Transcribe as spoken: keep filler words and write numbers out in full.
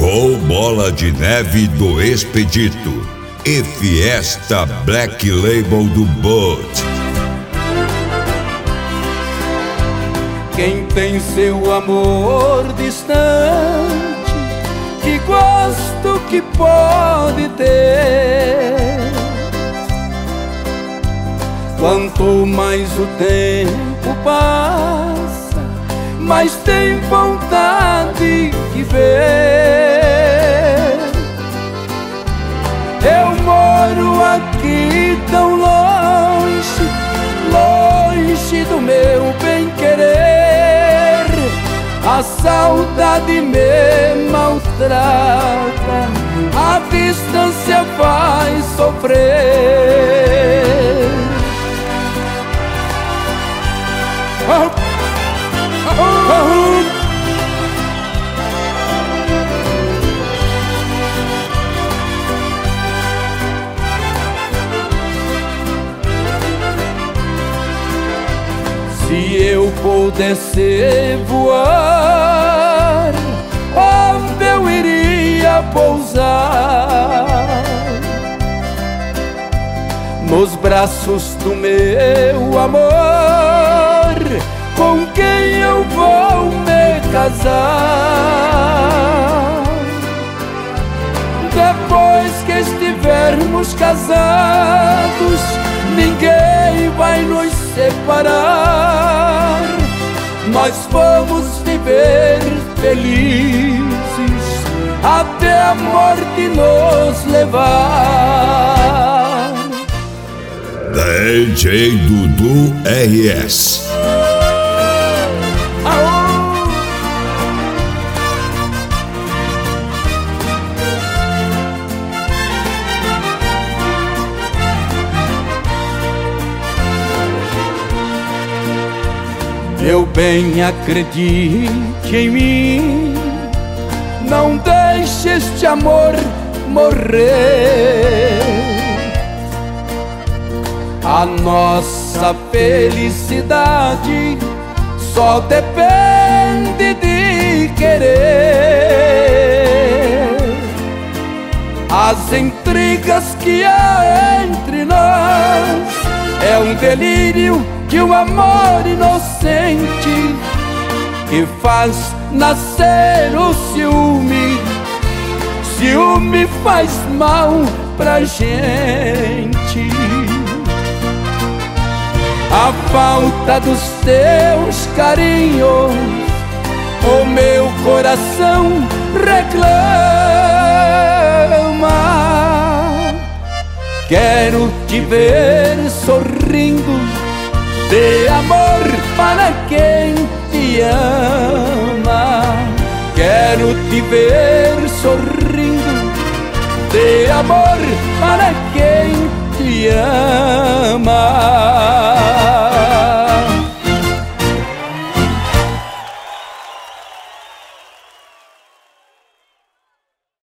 Show Bola de Neve do Expedito e Fiesta Black Label do Bud. Quem tem seu amor distante, que gosto que pode ter. Quanto mais o tempo passa, mais tem vontade de ver. Eu moro aqui tão longe, longe do meu bem-querer. A saudade me maltrata, a distância faz sofrer. Oh, oh, oh. Se eu pudesse voar, onde eu iria pousar? Nos braços do meu amor, com quem eu vou me casar. Depois que estivermos casados, ninguém vai nos separar. Nós vamos viver felizes até a morte nos levar. D J Dudu R S. Meu bem, acredite em mim, não deixe este amor morrer. A nossa felicidade só depende de querer. As intrigas que há entre nós é um delírio de um amor inocente que faz nascer o ciúme. Ciúme faz mal pra gente. A falta dos teus carinhos, o meu coração reclama. Quero te ver sorrindo, de amor para quem te ama. Quero te ver sorrindo, de amor para quem te ama.